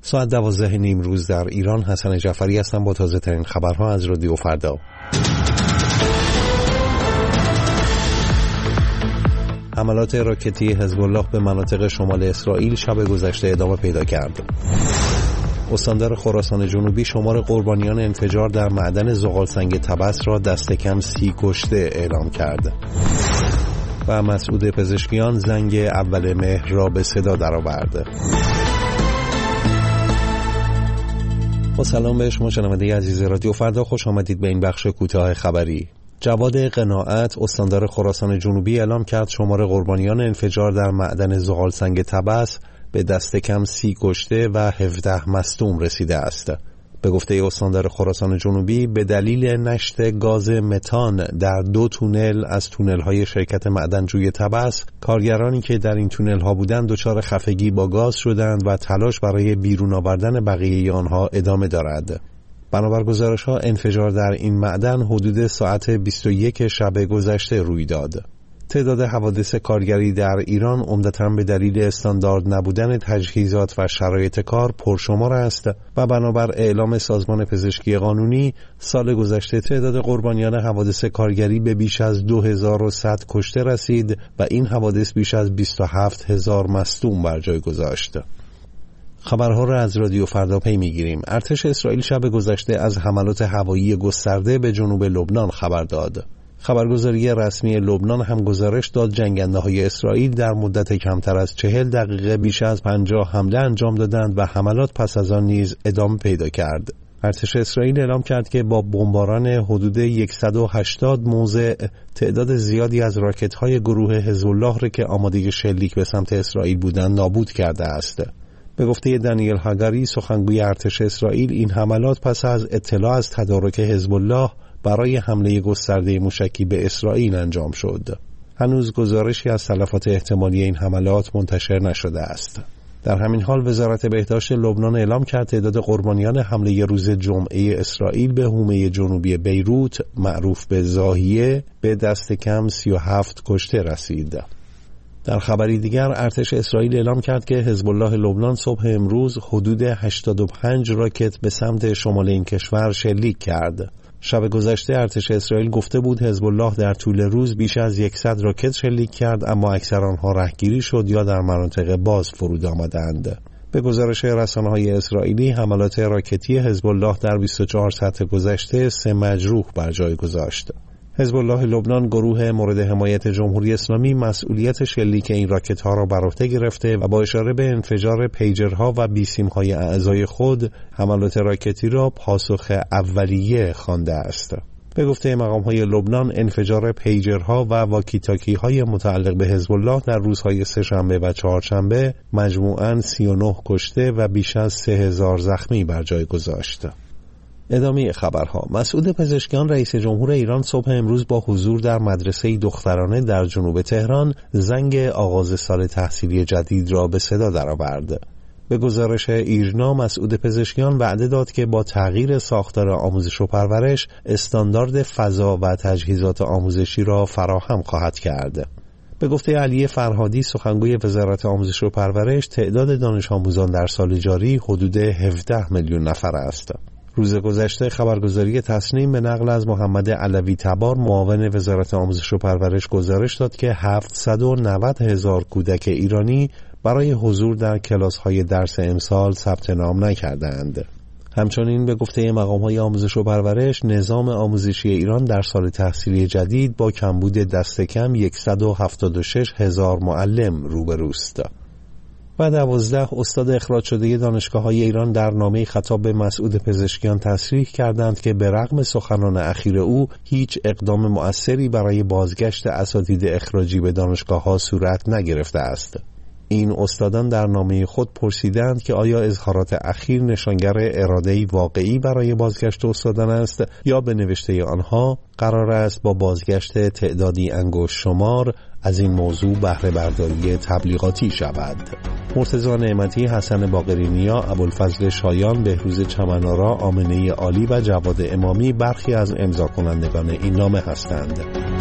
ساعت 12 نیمروز در ایران. حسن جعفری هستم با تازه ترین خبرها از رادیو فردا. حملات راکتی حزب الله به مناطق شمال اسرائیل شب گذشته ادامه پیدا کرد. استاندار خراسان جنوبی شمار قربانیان انفجار در معدن زغالسنگ طبس را دست کم 30 کشته اعلام کرد. و مسعود پزشکیان زنگ اول مهر را به صدا درآورد. با سلام به شما شنونده عزیز رادیو فردا، خوش آمدید به این بخش کوتاه خبری. جواد قناعت استاندار خراسان جنوبی اعلام کرد شمار قربانیان انفجار در معدن زغالسنگ طبس به دست کم 30 کشته و 17 مصدوم رسیده است. به گفته استاندار خراسان جنوبی به دلیل نشت گاز متان در 2 تونل از تونل‌های شرکت معدنجوی طبس، کارگرانی که در این تونل‌ها بودند دچار خفگی با گاز شدند و تلاش برای بیرون آوردن بقیه آنها ادامه دارد. بنابر گزارش‌ها انفجار در این معدن حدود ساعت 21 شب گذشته روی داد. تعداد حوادث کارگری در ایران عمدتاً به دلیل استاندارد نبودن تجهیزات و شرایط کار پرشمار است و بنابر اعلام سازمان پزشکی قانونی سال گذشته تعداد قربانیان حوادث کارگری به بیش از 2100 کشته رسید و این حوادث بیش از 27000 مصدوم بر جای گذاشت. خبرها را از رادیو فردا پی می‌گیریم. ارتش اسرائیل شب گذشته از حملات هوایی گسترده به جنوب لبنان خبر داد. خبرگزاری رسمی لبنان هم گزارش داد جنگنده‌های اسرائیل در مدت کمتر از 40 دقیقه بیش از 50 حمله انجام دادند و حملات پس از آن نیز ادامه پیدا کرد. ارتش اسرائیل اعلام کرد که با بمباران حدود 180 موضع تعداد زیادی از راکت‌های گروه حزب الله را که آماده شلیک به سمت اسرائیل بودند نابود کرده است. به گفته دانیل هاگاری سخنگوی ارتش اسرائیل، این حملات پس از اطلاع از تدارک حزب الله برای حمله گسترده موشکی به اسرائیل انجام شد. هنوز گزارشی از تلفات احتمالی این حملات منتشر نشده است. در همین حال وزارت بهداشت لبنان اعلام کرد تعداد قربانیان حمله روز جمعه اسرائیل به حومه جنوبی بیروت معروف به زاهیه به دست کم 37 کشته رسید. در خبری دیگر ارتش اسرائیل اعلام کرد که حزب الله لبنان صبح امروز حدود 85 راکت به سمت شمال این کشور شلیک کرد. شب گذشته ارتش اسرائیل گفته بود حزب الله در طول روز بیش از 100 راکت شلیک کرد، اما اکثر آنها رهگیری شد یا در مناطق باز فرود آمدند. به گزارش رسانه‌های اسرائیلی حملات راکتی حزب الله در 24 ساعت گذشته 3 مجروح بر جای گذاشت. حزب الله لبنان گروه مورد حمایت جمهوری اسلامی مسئولیت شلیک این راکت‌ها را بر عهده گرفته و با اشاره به انفجار پیجرها و بیسیم‌های اعضای خود حملات راکتی را پاسخ اولیه خوانده است. به گفته مقام‌های لبنان انفجار پیجرها و واکی‌تاکی‌های متعلق به حزب الله در روزهای سه‌شنبه و چهارشنبه مجموعاً 39 کشته و بیش از 3000 زخمی بر جای گذاشت. ادامه خبرها. مسعود پزشکیان رئیس جمهور ایران صبح امروز با حضور در مدرسه دخترانه در جنوب تهران زنگ آغاز سال تحصیلی جدید را به صدا درآورد. به گزارش ایرنا مسعود پزشکیان وعده داد که با تغییر ساختار آموزش و پرورش استاندارد فضا و تجهیزات آموزشی را فراهم خواهد کرد. به گفته علی فرهادی سخنگوی وزارت آموزش و پرورش تعداد دانش آموزان در سال جاری حدود 17 میلیون نفر است. روز گذشته خبرگزاری تسنیم به نقل از محمد علوی تبار معاون وزارت آموزش و پرورش گزارش داد که 790,000 کودک ایرانی برای حضور در کلاس‌های درس امسال ثبت نام نکردند. همچنین به گفته مقام‌های آموزش و پرورش نظام آموزشی ایران در سال تحصیلی جدید با کمبود دست کم 176,000 معلم روبروست. و 12 استاد اخراج شده دانشگاه‌های ایران در نامه خطاب به مسعود پزشکیان تصریح کردند که به رغم سخنان اخیر او هیچ اقدام مؤثری برای بازگشت اساتید اخراجی به دانشگاه‌ها صورت نگرفته است. این استادان در نامه خود پرسیدند که آیا اظهارات اخیر نشانگر اراده‌ای واقعی برای بازگشت استادان است یا به نوشته آنها قرار است با بازگشت تعدادی انگشت شمار از این موضوع بهره برداری تبلیغاتی شود. مرتضی نعمتی، حسن باقرینیا، ابوالفضل شایان، بهروز چمن‌آرا، آمنه عالی و جواد امامی برخی از امضا کنندگان این نامه هستند.